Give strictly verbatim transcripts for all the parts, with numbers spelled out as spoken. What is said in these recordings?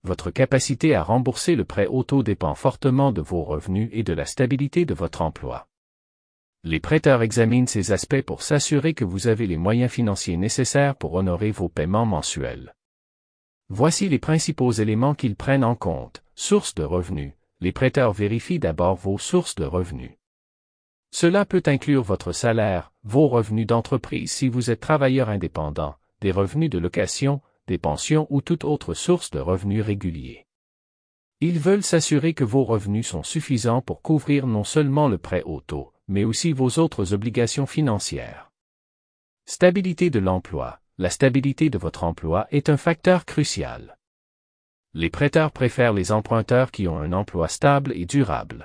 Votre capacité à rembourser le prêt auto dépend fortement de vos revenus et de la stabilité de votre emploi. Les prêteurs examinent ces aspects pour s'assurer que vous avez les moyens financiers nécessaires pour honorer vos paiements mensuels. Voici les principaux éléments qu'ils prennent en compte. Sources de revenus. Les prêteurs vérifient d'abord vos sources de revenus. Cela peut inclure votre salaire, vos revenus d'entreprise si vous êtes travailleur indépendant, des revenus de location, des pensions ou toute autre source de revenus réguliers. Ils veulent s'assurer que vos revenus sont suffisants pour couvrir non seulement le prêt auto, mais aussi vos autres obligations financières. Stabilité de l'emploi. La stabilité de votre emploi est un facteur crucial. Les prêteurs préfèrent les emprunteurs qui ont un emploi stable et durable.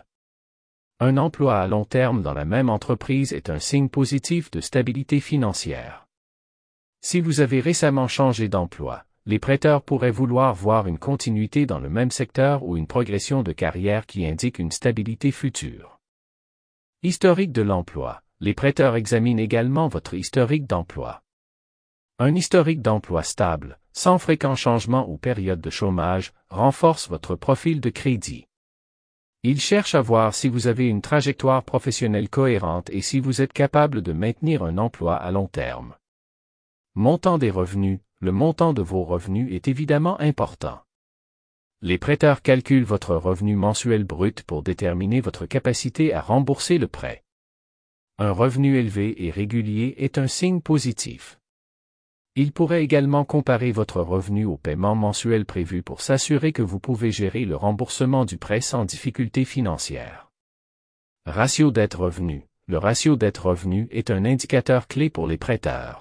Un emploi à long terme dans la même entreprise est un signe positif de stabilité financière. Si vous avez récemment changé d'emploi, les prêteurs pourraient vouloir voir une continuité dans le même secteur ou une progression de carrière qui indique une stabilité future. Historique de l'emploi. Les prêteurs examinent également votre historique d'emploi. Un historique d'emploi stable, sans fréquents changements ou période de chômage, renforce votre profil de crédit. Ils cherchent à voir si vous avez une trajectoire professionnelle cohérente et si vous êtes capable de maintenir un emploi à long terme. Montant des revenus. Le montant de vos revenus est évidemment important. Les prêteurs calculent votre revenu mensuel brut pour déterminer votre capacité à rembourser le prêt. Un revenu élevé et régulier est un signe positif. Ils pourraient également comparer votre revenu au paiement mensuel prévu pour s'assurer que vous pouvez gérer le remboursement du prêt sans difficulté financière. Ratio dette-revenu. Le ratio dette-revenu est un indicateur clé pour les prêteurs.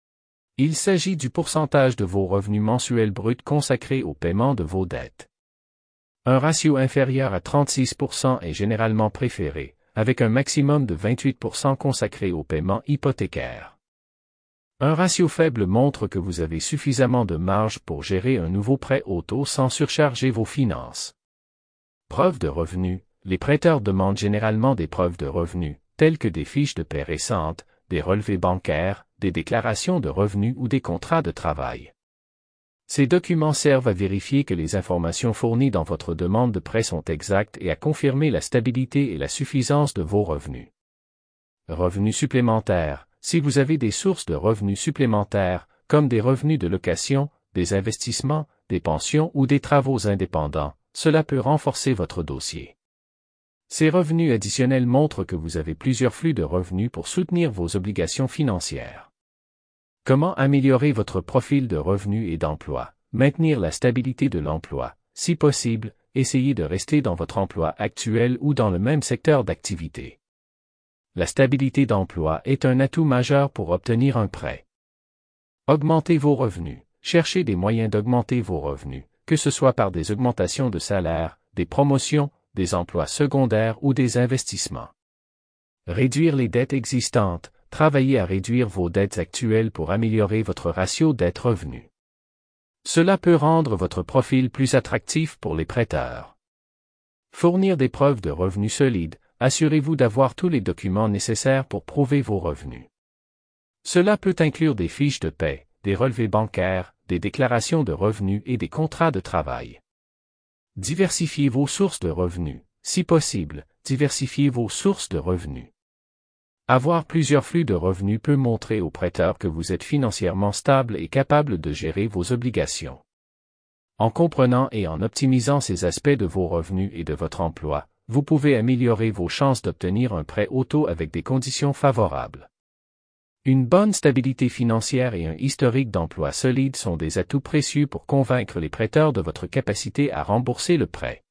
Il s'agit du pourcentage de vos revenus mensuels bruts consacrés au paiement de vos dettes. Un ratio inférieur à trente-six pour cent est généralement préféré, avec un maximum de vingt-huit pour cent consacré au paiement hypothécaire. Un ratio faible montre que vous avez suffisamment de marge pour gérer un nouveau prêt auto sans surcharger vos finances. Preuves de revenus. Les prêteurs demandent généralement des preuves de revenus, telles que des fiches de paie récentes, des relevés bancaires, des déclarations de revenus ou des contrats de travail. Ces documents servent à vérifier que les informations fournies dans votre demande de prêt sont exactes et à confirmer la stabilité et la suffisance de vos revenus. Revenus supplémentaires. Si vous avez des sources de revenus supplémentaires, comme des revenus de location, des investissements, des pensions ou des travaux indépendants, cela peut renforcer votre dossier. Ces revenus additionnels montrent que vous avez plusieurs flux de revenus pour soutenir vos obligations financières. Comment améliorer votre profil de revenus et d'emploi? Maintenir la stabilité de l'emploi. Si possible, essayez de rester dans votre emploi actuel ou dans le même secteur d'activité. La stabilité d'emploi est un atout majeur pour obtenir un prêt. Augmentez vos revenus. Cherchez des moyens d'augmenter vos revenus, que ce soit par des augmentations de salaire, des promotions, des emplois secondaires ou des investissements. Réduire les dettes existantes. Travaillez à réduire vos dettes actuelles pour améliorer votre ratio dette-revenu. Cela peut rendre votre profil plus attractif pour les prêteurs. Fournir des preuves de revenus solides. Assurez-vous d'avoir tous les documents nécessaires pour prouver vos revenus. Cela peut inclure des fiches de paie, des relevés bancaires, des déclarations de revenus et des contrats de travail. Diversifiez vos sources de revenus. Si possible, diversifiez vos sources de revenus. Avoir plusieurs flux de revenus peut montrer aux prêteurs que vous êtes financièrement stable et capable de gérer vos obligations. En comprenant et en optimisant ces aspects de vos revenus et de votre emploi, vous pouvez améliorer vos chances d'obtenir un prêt auto avec des conditions favorables. Une bonne stabilité financière et un historique d'emploi solide sont des atouts précieux pour convaincre les prêteurs de votre capacité à rembourser le prêt.